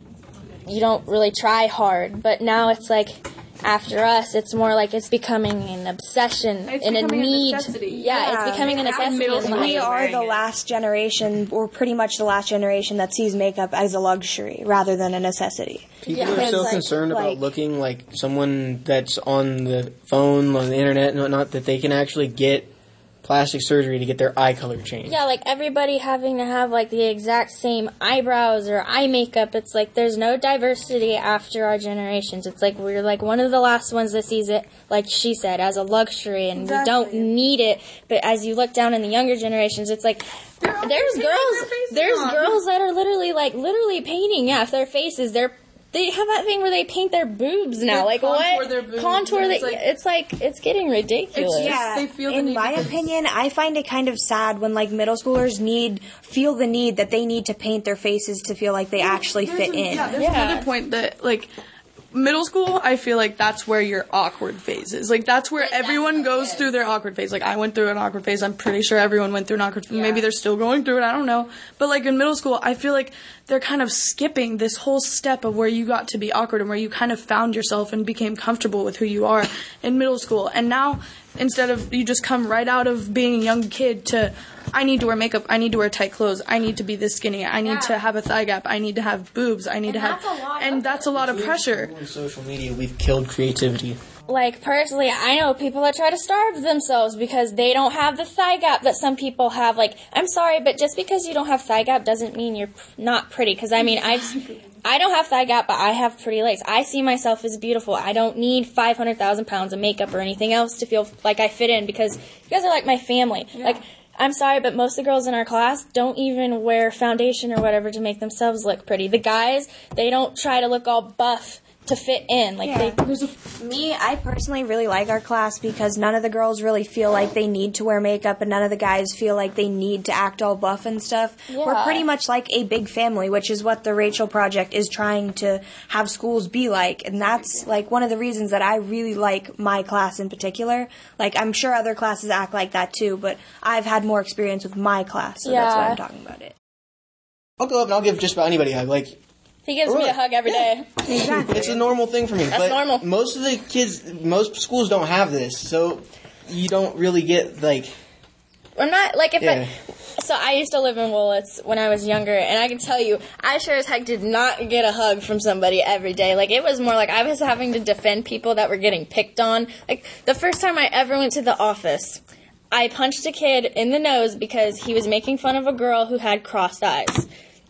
you don't really try hard. But now it's like after us, it's more like it's becoming an obsession it's and a need. A necessity. Yeah, yeah, it's becoming a necessity. We are the last generation, or pretty much the last generation, that sees makeup as a luxury rather than a necessity. People Yeah. are so like- concerned about like- looking like someone that's on the phone, on the internet and whatnot, that they can actually get plastic surgery to get their eye color changed. Yeah, like everybody having to have like the exact same eyebrows or eye makeup. It's like there's no diversity after our generations. It's like we're like one of the last ones that sees it, like she said, as a luxury, and Exactly. we don't need it. But as you look down in the younger generations, it's like there's girls, there's on. girls that are literally like literally painting, yeah, their faces. They're They have that thing where they paint their boobs now. They like contour what? their boobs, contour. and They, it's like- it's like it's getting ridiculous. It's Yeah, they feel the in need my because- opinion, I find it kind of sad when like middle schoolers need feel the need that they need to paint their faces to feel like they actually There's fit a- in. Yeah, there's Yeah. another point that, like, middle school, I feel like that's where your awkward phase is. Like, that's where everyone goes through their awkward phase. Like, I went through an awkward phase. I'm pretty sure everyone went through an awkward phase. Maybe they're still going through it. I don't know. But, like, in middle school, I feel like they're kind of skipping this whole step of where you got to be awkward and where you kind of found yourself and became comfortable with who you are in middle school. And now, instead of, you just come right out of being a young kid to, I need to wear makeup, I need to wear tight clothes, I need to be this skinny, I need to have a thigh gap, I need to have boobs, I need to have, and that's a lot of pressure. On social media, we've killed creativity. Like, personally, I know people that try to starve themselves because they don't have the thigh gap that some people have. Like, I'm sorry, but just because you don't have thigh gap doesn't mean you're p- not pretty. Because, I mean, I've, I don't have thigh gap, but I have pretty legs. I see myself as beautiful. I don't need five hundred thousand pounds of makeup or anything else to feel like I fit in because you guys are like my family. Yeah. Like, I'm sorry, but most of the girls in our class don't even wear foundation or whatever to make themselves look pretty. The guys, they don't try to look all buff to fit in. Like Yeah. they, There's a, me, I personally really like our class because none of the girls really feel like they need to wear makeup and none of the guys feel like they need to act all buff and stuff. Yeah. We're pretty much like a big family, which is what the Rachel Project is trying to have schools be like. And that's like one of the reasons that I really like my class in particular. Like, I'm sure other classes act like that too, but I've had more experience with my class, so that's why Yeah. I'm talking about it. I'll go up and I'll give just about anybody a hug. Like, he gives me a hug every day. it's a normal thing for me. That's but normal. Most of the kids, most schools don't have this, so you don't really get, like... We're not, like, if Yeah. I... So I used to live in Wolitz when I was younger, and I can tell you, I sure as heck did not get a hug from somebody every day. Like, it was more like I was having to defend people that were getting picked on. Like, the first time I ever went to the office, I punched a kid in the nose because he was making fun of a girl who had crossed eyes.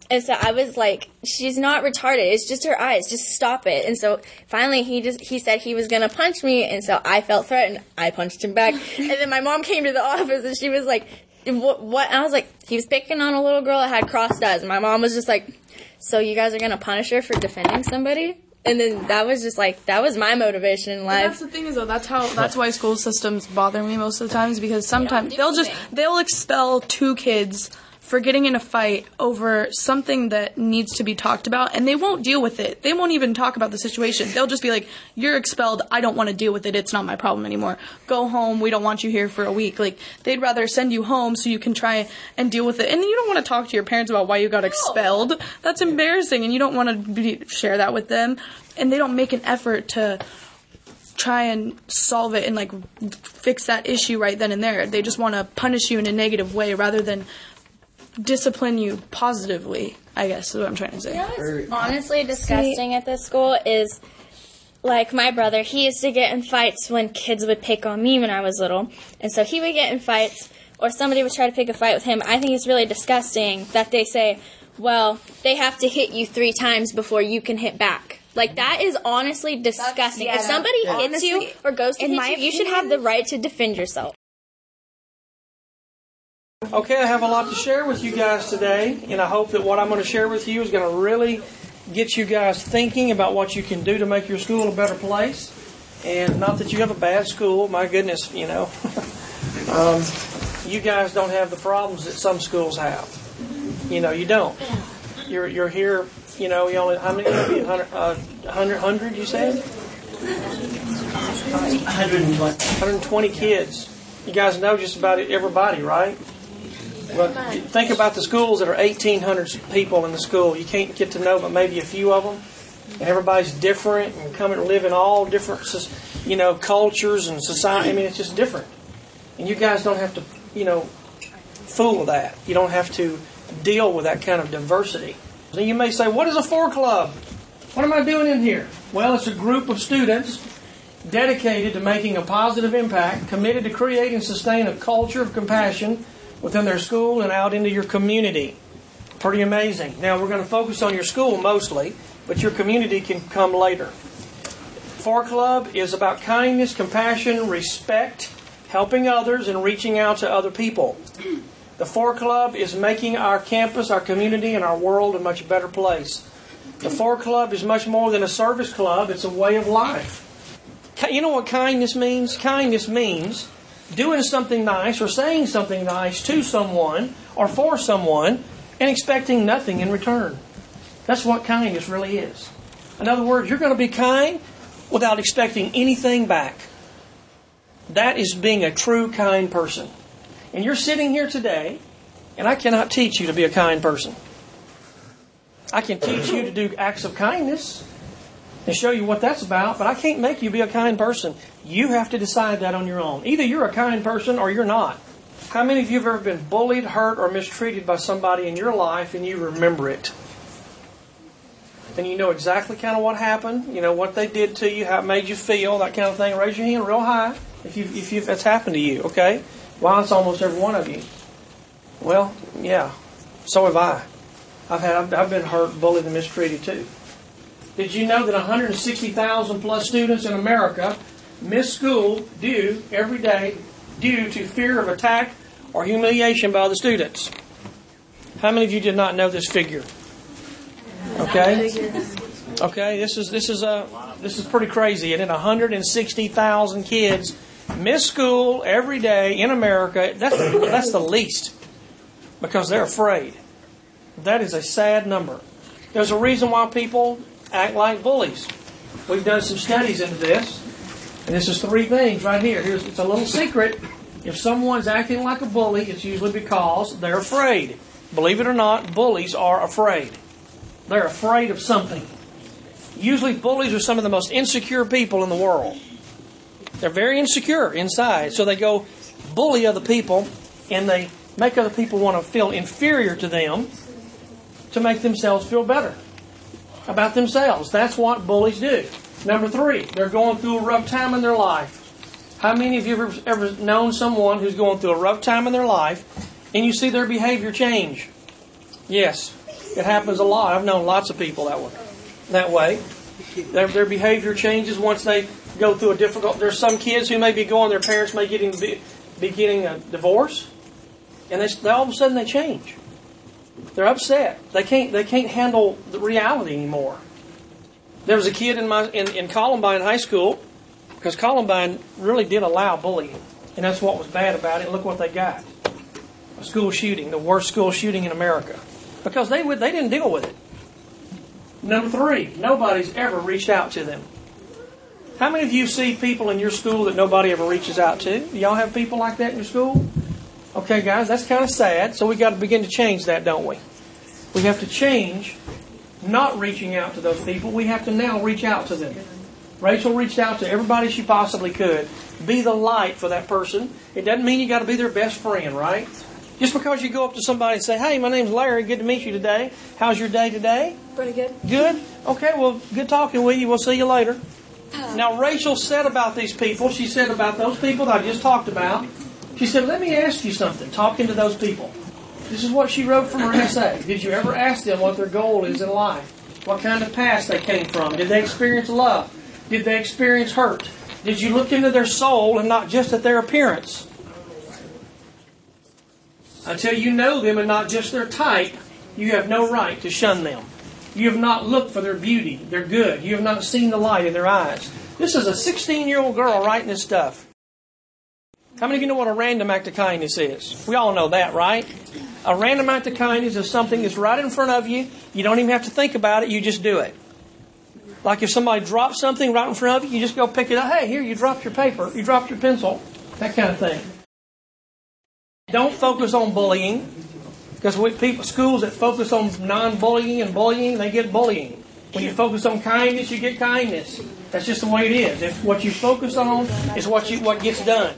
And so I was like, she's not retarded. It's just her eyes. Just stop it. And so finally he just he said he was going to punch me. And so I felt threatened. I punched him back. And then my mom came to the office and she was like, what? what? And I was like, he was picking on a little girl that had crossed eyes. And my mom was just like, so you guys are going to punish her for defending somebody? And then that was just like, that was my motivation in life. And that's the thing is though, that's how, that's why school systems bother me most of the times, because sometimes they'll just, they'll expel two kids for getting in a fight over something that needs to be talked about, and they won't deal with it. They won't even talk about the situation. They'll just be like, you're expelled, I don't want to deal with it, it's not my problem anymore. Go home, we don't want you here for a week. Like, they'd rather send you home so you can try and deal with it. And you don't want to talk to your parents about why you got expelled. That's embarrassing, and you don't want to be, share that with them. And they don't make an effort to try and solve it and, like, fix that issue right then and there. They just want to punish you in a negative way rather than discipline you positively, I guess is what I'm trying to say. You know what's honestly disgusting at this school is, like, my brother, he used to get in fights when kids would pick on me when I was little. And so he would get in fights, or somebody would try to pick a fight with him. I think it's really disgusting that they say, well, they have to hit you three times before you can hit back. Like, that is honestly disgusting. Yeah, if somebody yeah. hits honestly, you or goes to hit you, opinion, you should have the right to defend yourself. Okay, I have a lot to share with you guys today, and I hope that what I'm going to share with you is going to really get you guys thinking about what you can do to make your school a better place. And not that you have a bad school, my goodness, you know. um, you guys don't have the problems that some schools have. You know, you don't. You're you're here, you know, you only, how many of you? one hundred, uh, one hundred, one hundred you said? one hundred twenty. one hundred twenty kids. You guys know just about everybody, right? Well, think about the schools that are eighteen hundred people in the school. You can't get to know but maybe a few of them. And everybody's different and come and live in all different, you know, cultures and society. I mean, it's just different. And you guys don't have to, you know, fool with that. You don't have to deal with that kind of diversity. So you may say, what is a four club? What am I doing in here? Well, it's a group of students dedicated to making a positive impact, committed to create and sustain a culture of compassion within their school and out into your community. Pretty amazing. Now, we're going to focus on your school mostly, but your community can come later. Four Club is about kindness, compassion, respect, helping others, and reaching out to other people. The Four Club is making our campus, our community, and our world a much better place. The Four Club is much more than a service club. It's a way of life. You know what kindness means? Kindness means doing something nice or saying something nice to someone or for someone and expecting nothing in return. That's what kindness really is. In other words, you're going to be kind without expecting anything back. That is being a true kind person. And you're sitting here today, and I cannot teach you to be a kind person. I can teach you to do acts of kindness and show you what that's about, but I can't make you be a kind person. You have to decide that on your own. Either you're a kind person or you're not. How many of you have ever been bullied, hurt, or mistreated by somebody in your life and you remember it? And you know exactly kind of what happened, you know, what they did to you, how it made you feel, that kind of thing. Raise your hand real high if you if you that's happened to you, okay? Well, it's almost every one of you. Well, yeah, so have I. I've had I've, I've been hurt, bullied, and mistreated too. Did you know that one hundred sixty thousand plus students in America miss school due every day due to fear of attack or humiliation by the students? How many of you did not know this figure? Okay, okay. This is this is a this is pretty crazy. And then one hundred sixty thousand kids miss school every day in America. That's that's the least because they're afraid. That is a sad number. There's a reason why people act like bullies. We've done some studies into this, and this is three things right here. Here's it's a little secret. If someone's acting like a bully, it's usually because they're afraid. Believe it or not, bullies are afraid. They're afraid of something. Usually bullies are some of the most insecure people in the world. They're very insecure inside, so they go bully other people, and they make other people want to feel inferior to them to make themselves feel better about themselves. That's what bullies do. Number three, they're going through a rough time in their life. How many of you have ever, ever known someone who's going through a rough time in their life and you see their behavior change? Yes. It happens a lot. I've known lots of people that way. That way. Their, their behavior changes once they go through a difficult... There's some kids who may be going, their parents may getting, be, be getting a divorce, and they, they all of a sudden they change. They're upset. They can't they can't handle the reality anymore. There was a kid in my in, in Columbine High School, because Columbine really did allow bullying, and that's what was bad about it. And look what they got: a school shooting, the worst school shooting in America, because they would they didn't deal with it. Number three, nobody's ever reached out to them. How many of you see people in your school that nobody ever reaches out to? Do y'all have people like that in your school? Okay, guys, that's kind of sad. So we got to begin to change that, don't we? We have to change not reaching out to those people. We have to now reach out to them. Rachel reached out to everybody she possibly could. Be the light for that person. It doesn't mean you got to be their best friend, right? Just because you go up to somebody and say, "Hey, my name's Larry. Good to meet you today. How's your day today?" Pretty good. Good? Okay, well, good talking with you. We'll see you later. Now, Rachel said about these people, she said about those people that I just talked about, she said, "Let me ask you something," talking to those people. This is what she wrote from her essay. Did you ever ask them what their goal is in life? What kind of past they came from? Did they experience love? Did they experience hurt? Did you look into their soul and not just at their appearance? Until you know them and not just their type, you have no right to shun them. You have not looked for their beauty, their good. You have not seen the light in their eyes. This is a sixteen-year-old girl writing this stuff. How many of you know what a random act of kindness is? We all know that, right? A random act of kindness is something that's right in front of you. You don't even have to think about it. You just do it. Like if somebody drops something right in front of you, you just go pick it up. Hey, here, you dropped your paper. You dropped your pencil. That kind of thing. Don't focus on bullying. Because we, people, schools that focus on non-bullying and bullying, they get bullying. When you focus on kindness, you get kindness. That's just the way it is. If what you focus on is what you what gets done.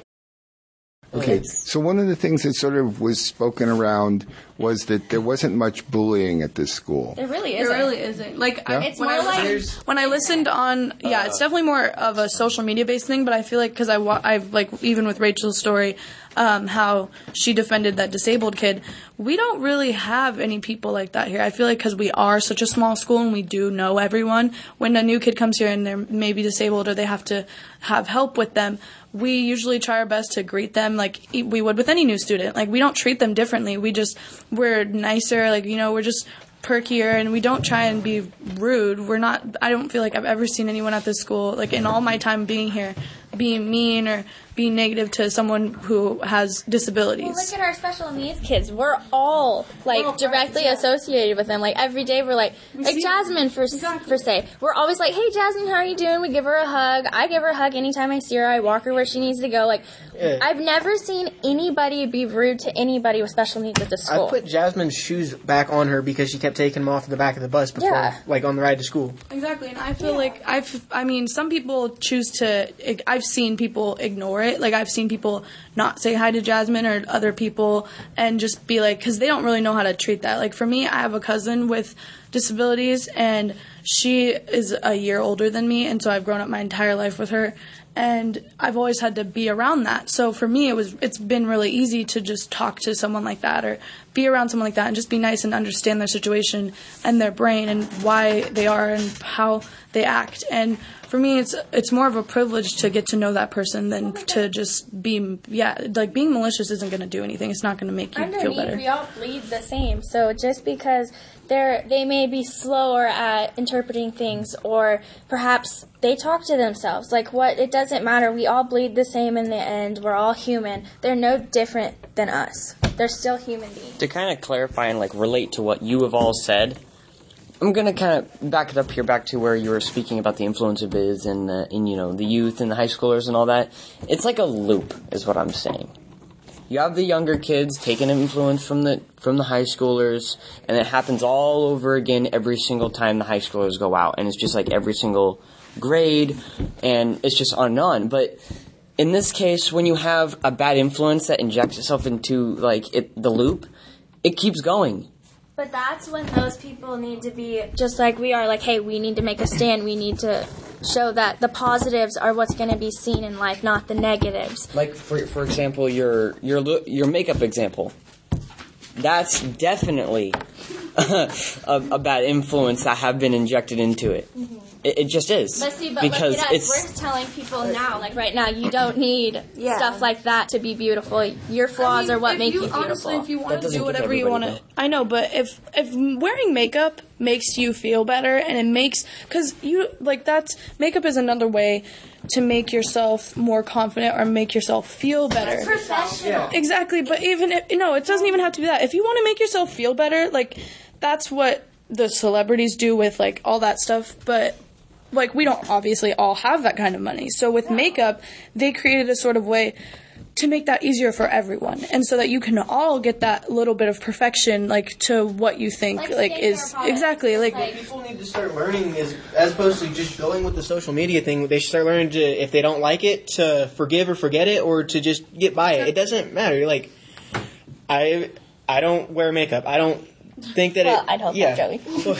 Okay, so one of the things that sort of was spoken around was that there wasn't much bullying at this school. There really It isn't. really isn't. Like, Yeah? I, It's when, more I like- listened, when I listened on, yeah, it's definitely more of a social media based thing. But I feel like because I, wa- I like even with Rachel's story, um, how she defended that disabled kid. We don't really have any people like that here. I feel like because we are such a small school and we do know everyone. When a new kid comes here and they're maybe disabled or they have to have help with them, we usually try our best to greet them like we would with any new student. Like, we don't treat them differently. We just, we're nicer. Like, you know, we're just perkier and we don't try and be rude. We're not, I don't feel like I've ever seen anyone at this school, like in all my time being here, being mean or being negative to someone who has disabilities. Well, look at our special needs kids. We're all like all directly friends, yeah. associated with them. Like every day, we're like, We like see- Jasmine for Exactly. for say, we're always like, "Hey, Jasmine, how are you doing?" We give her a hug. I give her a hug anytime I see her. I walk her where she needs to go. Like, Yeah. I've never seen anybody be rude to anybody with special needs at the school. I put Jasmine's shoes back on her because she kept taking them off in the back of the bus before, Yeah. like on the ride to school. Exactly, and I feel like I've, I mean, some people choose to, I've seen people ignore it. Like, I've seen people not say hi to Jasmine or other people and just be like, because they don't really know how to treat that. Like, for me, I have a cousin with disabilities, and she is a year older than me, and so I've grown up my entire life with her. And I've always had to be around that. So for me, it was it's been really easy to just talk to someone like that or be around someone like that and just be nice and understand their situation and their brain and why they are and how they act. And for me, it's it's more of a privilege to get to know that person than to just be, yeah, like being malicious isn't going to do anything. It's not going to make you feel Underneath, better. we all bleed the same. So just because they're they may be slower at interpreting things, or perhaps they talk to themselves. Like, what? It doesn't matter. We all bleed the same in the end. We're all human. They're no different than us. They're still human beings. To kind of clarify and like relate to what you have all said, I'm gonna kind of back it up here, back to where you were speaking about the influence of biz and the, and you know the youth and the high schoolers and all that. It's like a loop, is what I'm saying. You have the younger kids taking influence from the from the high schoolers, and it happens all over again every single time the high schoolers go out, and it's just like every single grade, and it's just on and on. But in this case, when you have a bad influence that injects itself into like it, the loop, it keeps going. But that's when those people need to be just like we are. Like, hey, we need to make a stand. We need to show that the positives are what's going to be seen in life, not the negatives. Like for for example, your your lo- your makeup example. That's definitely a, a bad influence that have been injected into it. Mm-hmm. It, it just is. But see, but because look at us. it's We're telling people now, like right now, you don't need yeah. stuff like that to be beautiful. Your flaws I mean, are what make you, you beautiful. Honestly, if you want to do whatever you want to, I know. But if if wearing makeup makes you feel better, and it makes because you like that's makeup is another way to make yourself more confident or make yourself feel better. That's professional. Yeah. Exactly. But even if, no, it doesn't even have to be that. If you want to make yourself feel better, like that's what the celebrities do with like all that stuff. But like we don't obviously all have that kind of money. So with makeup, they created a sort of way to make that easier for everyone, and so that you can all get that little bit of perfection, like to what you think like, like is exactly like, like people need to start learning as as opposed to just going with the social media thing. They should start learning to, if they don't like it, to forgive or forget it, or to just get by it. It doesn't matter. Like I I don't wear makeup. I don't think that well, it. I don't yeah. think Joey.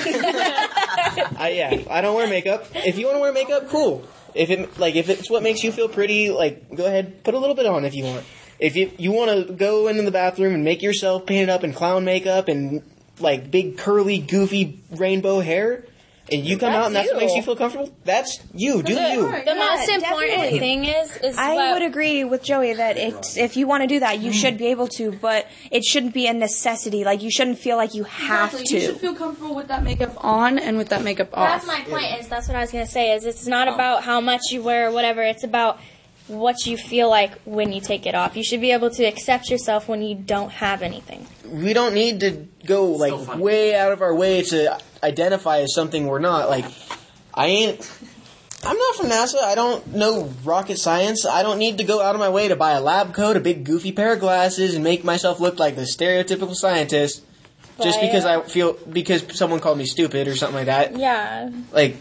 I, yeah, I don't wear makeup. If you want to wear makeup, cool. If it like if it's what makes you feel pretty, like go ahead, put a little bit on if you want. If you you want to go into the bathroom and make yourself painted up in clown makeup and like big curly goofy rainbow hair, and you come that's out and that's you. what makes you feel comfortable, that's you. Do you. The yeah, most important definitely. thing is is I what, would agree with Joey that it's, if you want to do that, you should be able to, but it shouldn't be a necessity. Like you shouldn't feel like you have exactly. to. You should feel comfortable with that makeup on and with that makeup off. That's my point. Is that's what I was gonna say. Is it's not about how much you wear or whatever. It's about what you feel like when you take it off. You should be able to accept yourself when you don't have anything. We don't need to go like way out of our way to identify as something we're not. Like I ain't. I'm not from NASA. I don't know rocket science. I don't need to go out of my way to buy a lab coat, a big goofy pair of glasses, and make myself look like the stereotypical scientist right. just because I feel because someone called me stupid or something like that. Yeah. Like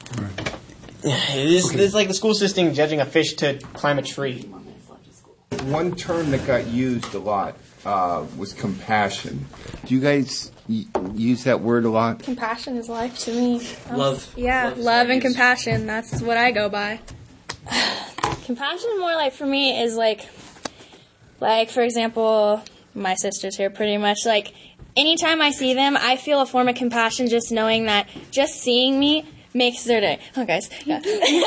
it is. Okay. It's like the school system judging a fish to climate free. One term that got used a lot uh, was compassion. Do you guys y- use that word a lot? Compassion is life to me. Love. Yeah, love, love and compassion. That's what I go by. Compassion more like for me is like, like for example, my sisters here pretty much like anytime I see them, I feel a form of compassion just knowing that just seeing me makes their day. Oh, guys. Yeah.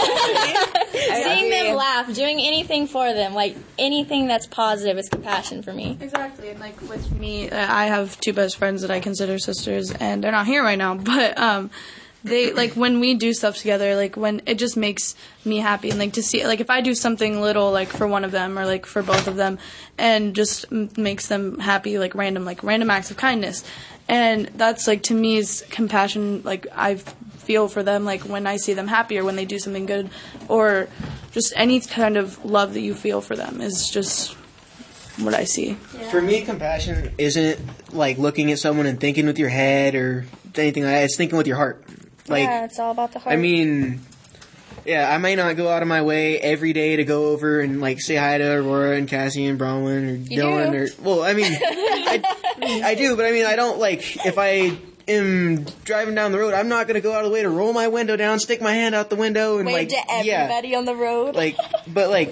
Seeing them laugh, doing anything for them, like anything that's positive is compassion for me. Exactly. And like with me, I have two best friends that I consider sisters, and they're not here right now, but um, they, like, when we do stuff together, like, when it just makes me happy, and like to see, like, if I do something little, like, for one of them, or like for both of them, and just m- makes them happy, like, random, like, random acts of kindness. And that's, like, to me is compassion, like, I feel for them, like, when I see them happy or when they do something good, or just any kind of love that you feel for them is just what I see. Yeah. For me, compassion isn't, like, looking at someone and thinking with your head or anything like that. It's thinking with your heart. Like, yeah, it's all about the heart. I mean, yeah, I may not go out of my way every day to go over and, like, say hi to Aurora and Cassie and Bronwyn or you Dylan. do. Or, well, I mean, I, I do, but I mean, I don't, like, if I am driving down the road, I'm not going to go out of the way to roll my window down, stick my hand out the window, and, wave like, to everybody yeah, on the road. Like, but, like,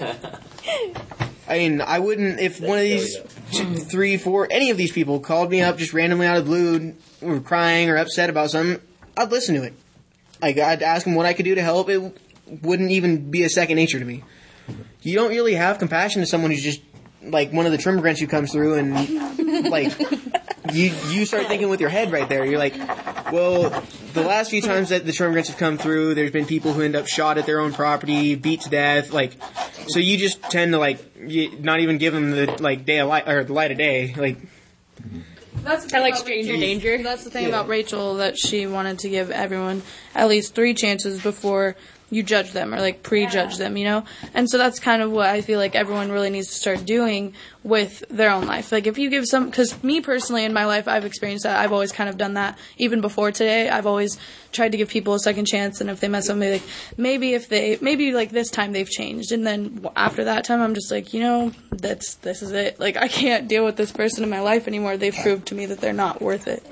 I mean, I wouldn't, if one of these two, three, four, any of these people called me up just randomly out of the blue, or crying or upset about something, I'd listen to it. Like, I'd ask them what I could do to help. It wouldn't even be a second nature to me. You don't really have compassion to someone who's just, like, one of the trimmigrants who comes through and, like, you you start thinking with your head right there. You're like, well, the last few times that the trimmigrants have come through, there's been people who end up shot at their own property, beat to death, like, so you just tend to, like, you, not even give them the, like, day of light, or the light of day, like. That's the thing like stranger Rachel. danger. That's the thing yeah. about Rachel, that she wanted to give everyone at least three chances before you judge them, or like prejudge yeah. them, you know? And so that's kind of what I feel like everyone really needs to start doing with their own life. Like, if you give some, because me personally in my life, I've experienced that. I've always kind of done that. Even before today, I've always tried to give people a second chance, and if they mess up, maybe, like, maybe if they, maybe like this time they've changed. And then after that time, I'm just like, you know, that's, this is it. Like, I can't deal with this person in my life anymore. They've proved to me that they're not worth it.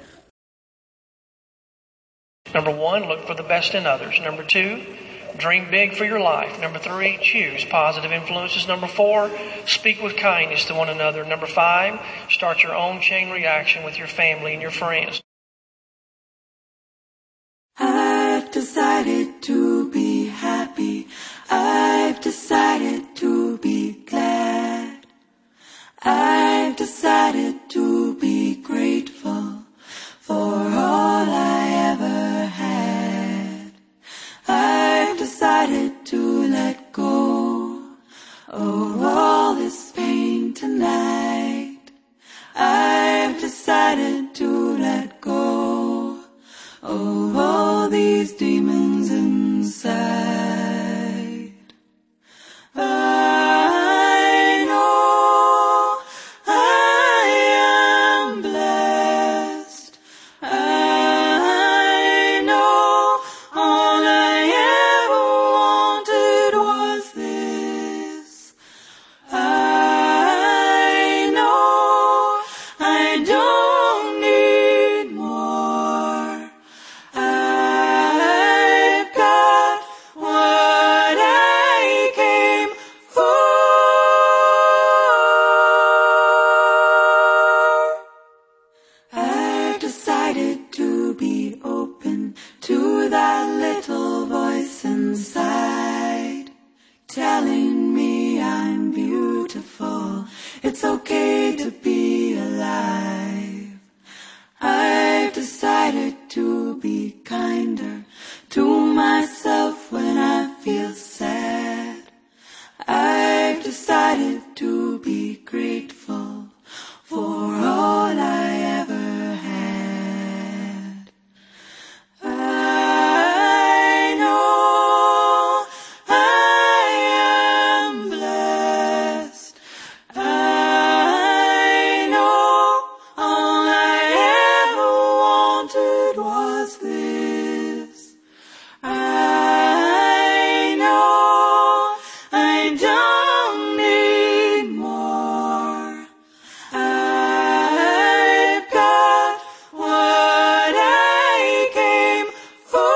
Number one, look for the best in others. Number two, dream big for your life. Number three, choose positive influences. Number four, speak with kindness to one another. Number five, start your own chain reaction with your family and your friends. decided to let go of all this pain tonight. I've decided to let go of all these demons inside. I know I am blessed. I know all I ever wanted was this. I know I don't need more. I've got what I came for. I've decided to be open to that little voice inside, telling me I'm beautiful. It's okay to be alive. I've decided to be kinder to myself when I feel sad. I've decided to be grateful for all I ever had. I know I am blessed. I know all I ever wanted was this. I know I don't need more. I've got what I came for.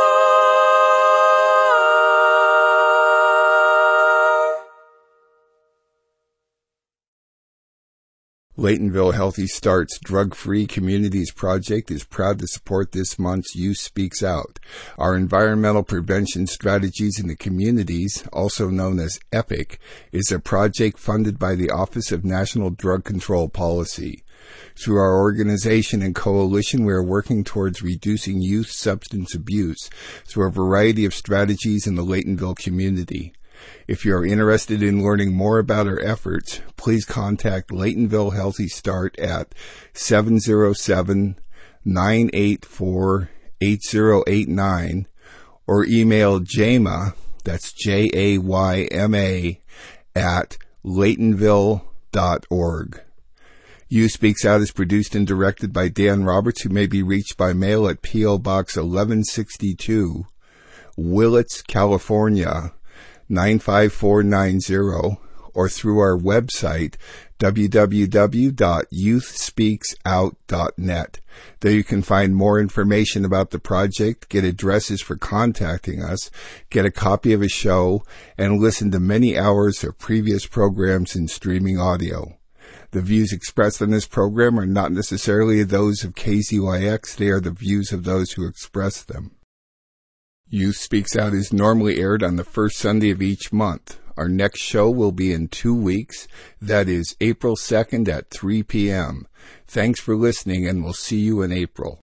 Laytonville Healthy Starts Drug-Free Communities Project is proud to support this month's Youth Speaks Out. Our environmental prevention strategies in the communities, also known as EPIC, is a project funded by the Office of National Drug Control Policy. Through our organization and coalition, we are working towards reducing youth substance abuse through a variety of strategies in the Laytonville community. If you are interested in learning more about our efforts, please contact Laytonville Healthy Start at seven oh seven, nine eight four, eight oh eight nine or email Jayma, that's J A Y M A, at laytonville dot org. You Speaks Out is produced and directed by Dan Roberts, who may be reached by mail at P O. Box eleven sixty-two, Willits, California, nine five four nine zero, or through our website, w w w dot youth speaks out dot net. There you can find more information about the project, get addresses for contacting us, get a copy of a show, and listen to many hours of previous programs in streaming audio. The views expressed on this program are not necessarily those of K Z Y X. They are the views of those who express them. Youth Speaks Out is normally aired on the first Sunday of each month. Our next show will be in two weeks. That is April second at three p.m. Thanks for listening, and we'll see you in April.